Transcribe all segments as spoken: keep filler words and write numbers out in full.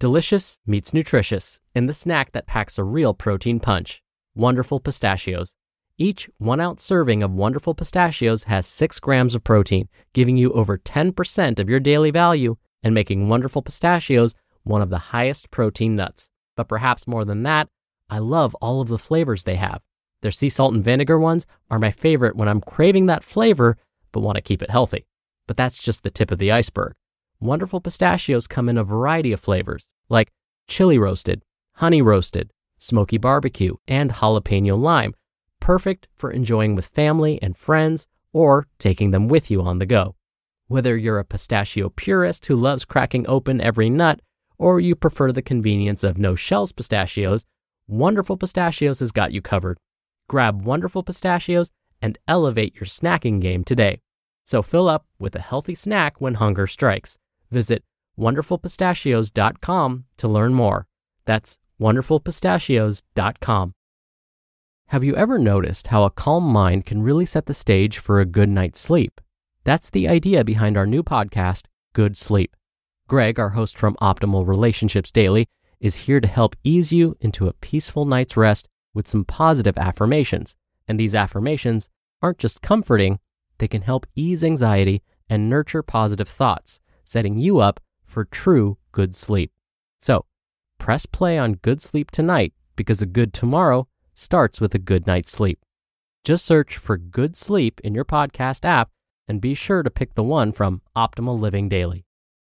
Delicious meets nutritious in the snack that packs a real protein punch. Wonderful Pistachios. Each one-ounce serving of Wonderful Pistachios has six grams of protein, giving you over ten percent of your daily value and making Wonderful Pistachios one of the highest protein nuts. But perhaps more than that, I love all of the flavors they have. Their sea salt and vinegar ones are my favorite when I'm craving that flavor but want to keep it healthy. But that's just the tip of the iceberg. Wonderful Pistachios come in a variety of flavors, like chili roasted, honey roasted, smoky barbecue, and jalapeno lime, perfect for enjoying with family and friends or taking them with you on the go. Whether you're a pistachio purist who loves cracking open every nut, or you prefer the convenience of no-shells pistachios, Wonderful Pistachios has got you covered. Grab Wonderful Pistachios and elevate your snacking game today. So fill up with a healthy snack when hunger strikes. Visit wonderful pistachios dot com to learn more. That's wonderful pistachios dot com. Have you ever noticed how a calm mind can really set the stage for a good night's sleep? That's the idea behind our new podcast, Good Sleep. Greg, our host from Optimal Relationships Daily, is here to help ease you into a peaceful night's rest with some positive affirmations. And these affirmations aren't just comforting, they can help ease anxiety and nurture positive thoughts, setting you up for true good sleep. So, press play on Good Sleep tonight because a good tomorrow starts with a good night's sleep. Just search for Good Sleep in your podcast app and be sure to pick the one from Optimal Living Daily.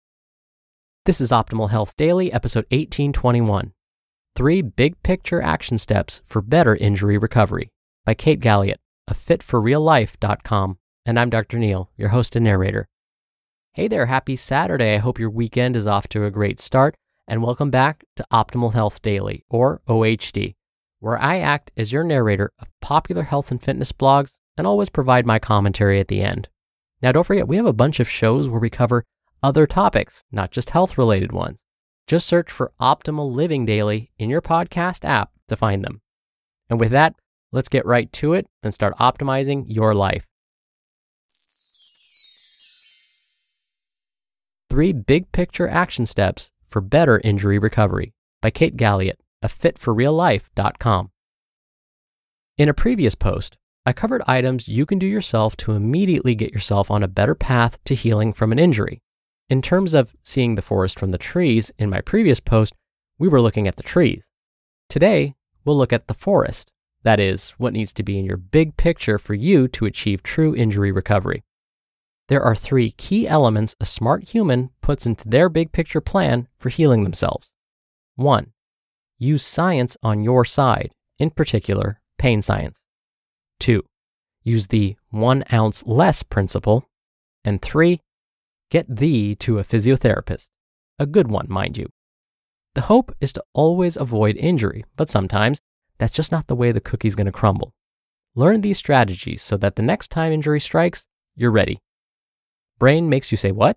This is Optimal Health Daily, episode eighteen twenty-one. Three Big Picture Action Steps for Better Injury Recovery by Kate Galliot of fit for real life dot com. And I'm Doctor Neil, your host and narrator. Hey there, happy Saturday. I hope your weekend is off to a great start, and welcome back to Optimal Health Daily, or O H D, where I act as your narrator of popular health and fitness blogs and always provide my commentary at the end. Now, don't forget, we have a bunch of shows where we cover other topics, not just health-related ones. Just search for Optimal Living Daily in your podcast app to find them. And with that, let's get right to it and start optimizing your life. Three Big Picture Action Steps for Better Injury Recovery by Kate Galliot of fit for real life dot com. In a previous post, I covered items you can do yourself to immediately get yourself on a better path to healing from an injury. In terms of seeing the forest from the trees, in my previous post, we were looking at the trees. Today, we'll look at the forest. That is, what needs to be in your big picture for you to achieve true injury recovery. There are three key elements a smart human puts into their big picture plan for healing themselves. One, use science on your side, in particular, pain science. Two, use the one ounce less principle. And three, get thee to a physiotherapist. A good one, mind you. The hope is to always avoid injury, but sometimes that's just not the way the cookie's going to crumble. Learn these strategies so that the next time injury strikes, you're ready. Brain makes you say what?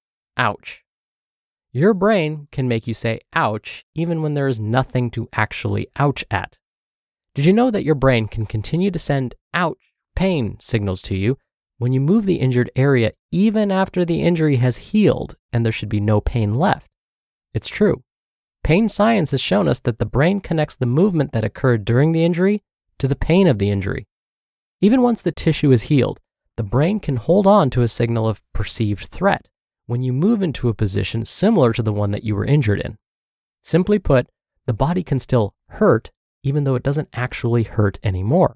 Ouch. Your brain can make you say ouch even when there is nothing to actually ouch at. Did you know that your brain can continue to send ouch pain signals to you when you move the injured area even after the injury has healed and there should be no pain left? It's true. Pain science has shown us that the brain connects the movement that occurred during the injury to the pain of the injury. Even once the tissue is healed, the brain can hold on to a signal of perceived threat when you move into a position similar to the one that you were injured in. Simply put, the body can still hurt even though it doesn't actually hurt anymore.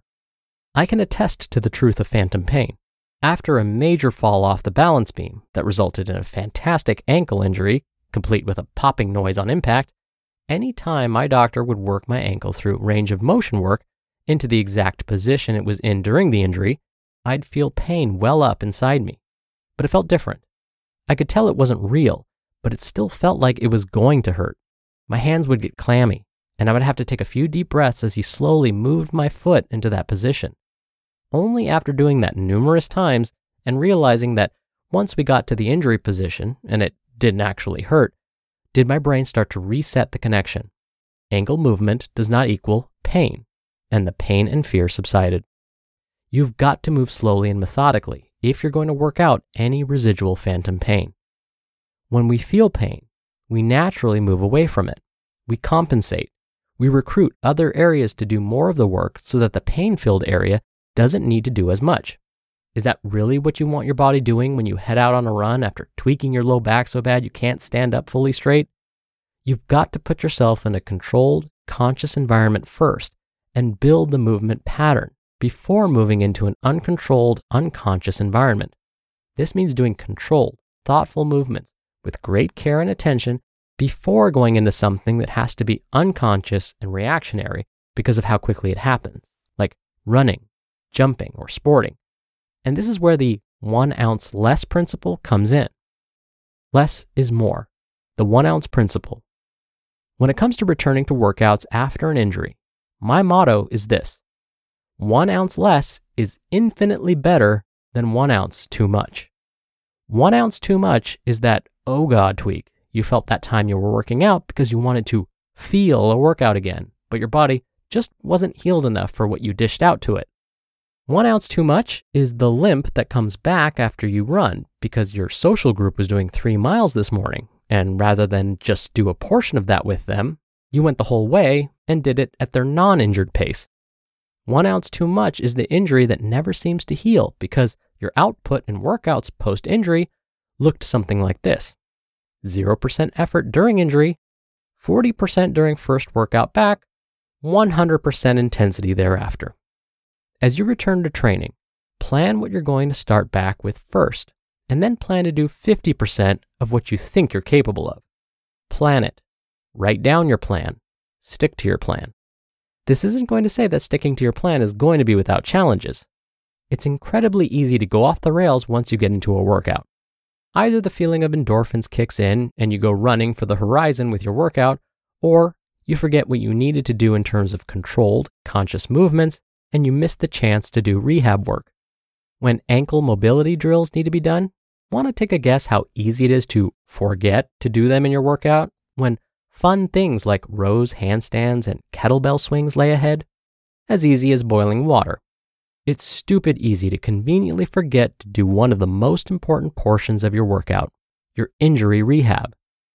I can attest to the truth of phantom pain. After a major fall off the balance beam that resulted in a fantastic ankle injury, complete with a popping noise on impact, any time my doctor would work my ankle through range of motion work into the exact position it was in during the injury, I'd feel pain well up inside me. But it felt different. I could tell it wasn't real, but it still felt like it was going to hurt. My hands would get clammy, and I would have to take a few deep breaths as he slowly moved my foot into that position. Only after doing that numerous times and realizing that once we got to the injury position, and it didn't actually hurt, did my brain start to reset the connection. Ankle movement does not equal pain, and the pain and fear subsided. You've got to move slowly and methodically if you're going to work out any residual phantom pain. When we feel pain, we naturally move away from it. We compensate. We recruit other areas to do more of the work so that the pain-filled area doesn't need to do as much. Is that really what you want your body doing when you head out on a run after tweaking your low back so bad you can't stand up fully straight? You've got to put yourself in a controlled, conscious environment first and build the movement pattern before moving into an uncontrolled, unconscious environment. This means doing controlled, thoughtful movements with great care and attention before going into something that has to be unconscious and reactionary because of how quickly it happens, like running, jumping, or sporting. And this is where the one ounce less principle comes in. Less is more. The one ounce principle. When it comes to returning to workouts after an injury, my motto is this: one ounce less is infinitely better than one ounce too much. One ounce too much is that, oh God tweak. You felt that time you were working out because you wanted to feel a workout again, but your body just wasn't healed enough for what you dished out to it. One ounce too much is the limp that comes back after you run because your social group was doing three miles this morning, and rather than just do a portion of that with them, you went the whole way and did it at their non-injured pace. One ounce too much is the injury that never seems to heal because your output in workouts post-injury looked something like this: zero percent effort during injury, forty percent during first workout back, one hundred percent intensity thereafter. As you return to training, plan what you're going to start back with first, and then plan to do fifty percent of what you think you're capable of. Plan it. Write down your plan. Stick to your plan. This isn't going to say that sticking to your plan is going to be without challenges. It's incredibly easy to go off the rails once you get into a workout. Either the feeling of endorphins kicks in and you go running for the horizon with your workout, or you forget what you needed to do in terms of controlled, conscious movements, and you miss the chance to do rehab work. When ankle mobility drills need to be done, want to take a guess how easy it is to forget to do them in your workout when fun things like rows, handstands, and kettlebell swings lay ahead? As easy as boiling water. It's stupid easy to conveniently forget to do one of the most important portions of your workout, your injury rehab.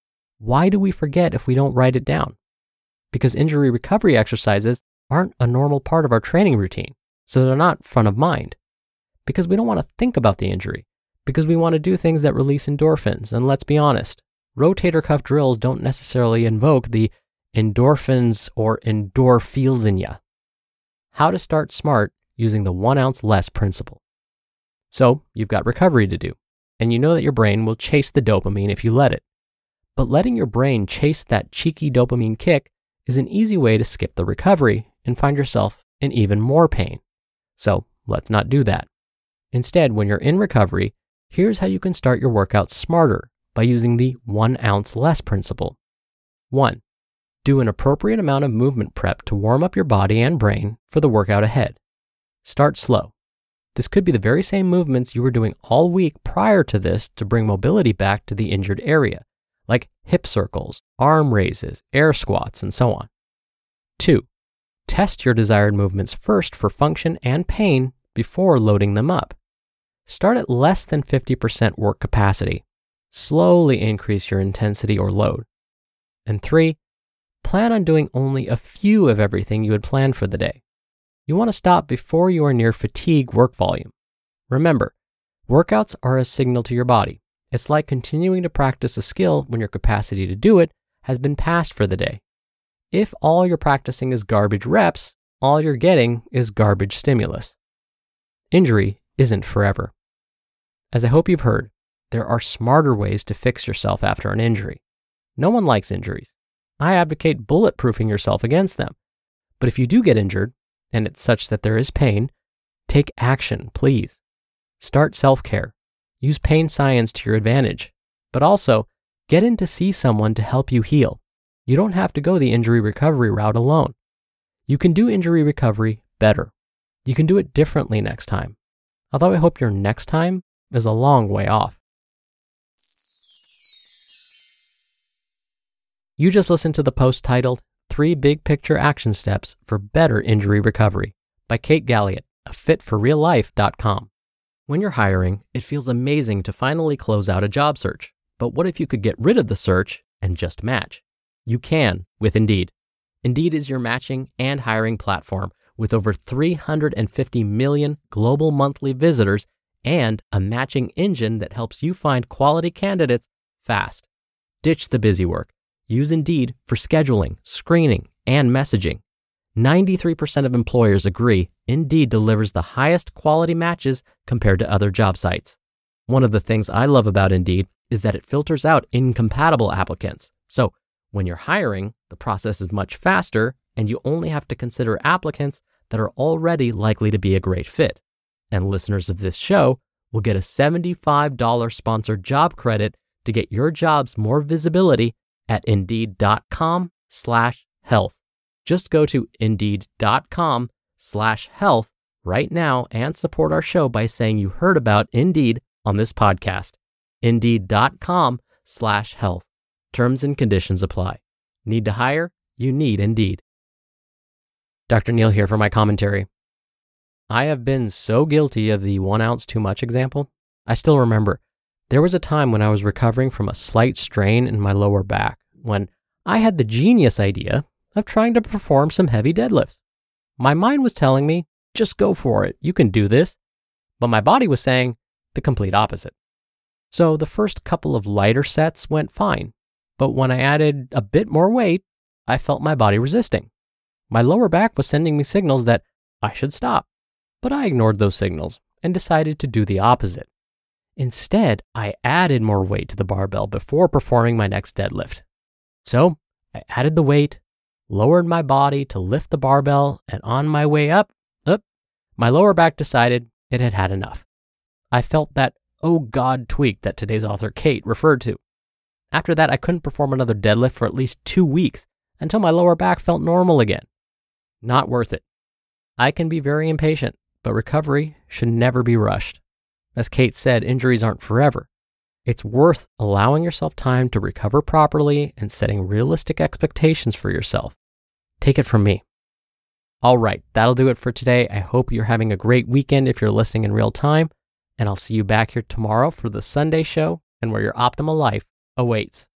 Why do we forget if we don't write it down? Because injury recovery exercises aren't a normal part of our training routine, so they're not front of mind. Because we don't want to think about the injury, because we want to do things that release endorphins, and let's be honest, rotator cuff drills don't necessarily invoke the endorphins or endorphins in ya. How to start smart using the one ounce less principle. So you've got recovery to do, and you know that your brain will chase the dopamine if you let it. But letting your brain chase that cheeky dopamine kick is an easy way to skip the recovery and find yourself in even more pain. So let's not do that. Instead, when you're in recovery, here's how you can start your workout smarter by using the one ounce less principle. One, do an appropriate amount of movement prep to warm up your body and brain for the workout ahead. Start slow. This could be the very same movements you were doing all week prior to this to bring mobility back to the injured area, like hip circles, arm raises, air squats, and so on. Two, test your desired movements first for function and pain before loading them up. Start at less than fifty percent work capacity. Slowly increase your intensity or load. And three, plan on doing only a few of everything you had planned for the day. You want to stop before you are near fatigue work volume. Remember, workouts are a signal to your body. It's like continuing to practice a skill when your capacity to do it has been passed for the day. If all you're practicing is garbage reps, all you're getting is garbage stimulus. Injury isn't forever. As I hope you've heard, there are smarter ways to fix yourself after an injury. No one likes injuries. I advocate bulletproofing yourself against them. But if you do get injured, and it's such that there is pain, take action, please. Start self-care. Use pain science to your advantage, but also get in to see someone to help you heal. You don't have to go the injury recovery route alone. You can do injury recovery better. You can do it differently next time. Although I hope your next time is a long way off. You just listened to the post titled Three Big Picture Action Steps for Better Injury Recovery by Kate Galliot of fit for real life dot com. When you're hiring, it feels amazing to finally close out a job search. But what if you could get rid of the search and just match. You can with Indeed. Indeed is your matching and hiring platform with over three hundred fifty million global monthly visitors and a matching engine that helps you find quality candidates fast. Ditch the busy work. Use Indeed for scheduling, screening, and messaging. ninety-three percent of employers agree Indeed delivers the highest quality matches compared to other job sites. One of the things I love about Indeed is that it filters out incompatible applicants. So when you're hiring, the process is much faster and you only have to consider applicants that are already likely to be a great fit. And listeners of this show will get a seventy-five dollars sponsored job credit to get your jobs more visibility at indeed.com slash health. Just go to indeed.com slash health right now and support our show by saying you heard about Indeed on this podcast. Indeed.com slash health. Terms and conditions apply. Need to hire? You need Indeed. Doctor Neal here for my commentary. I have been so guilty of the one ounce too much example. I still remember there was a time when I was recovering from a slight strain in my lower back when I had the genius idea of trying to perform some heavy deadlifts. My mind was telling me, just go for it, you can do this. But my body was saying the complete opposite. So the first couple of lighter sets went fine. But when I added a bit more weight, I felt my body resisting. My lower back was sending me signals that I should stop. But I ignored those signals and decided to do the opposite. Instead, I added more weight to the barbell before performing my next deadlift. So I added the weight, lowered my body to lift the barbell, and on my way up, up, my lower back decided it had had enough. I felt that oh God tweak that today's author Kate referred to. After that, I couldn't perform another deadlift for at least two weeks until my lower back felt normal again. Not worth it. I can be very impatient, but recovery should never be rushed. As Kate said, injuries aren't forever. It's worth allowing yourself time to recover properly and setting realistic expectations for yourself. Take it from me. All right, that'll do it for today. I hope you're having a great weekend if you're listening in real time, and I'll see you back here tomorrow for the Sunday show and where your optimal life awaits.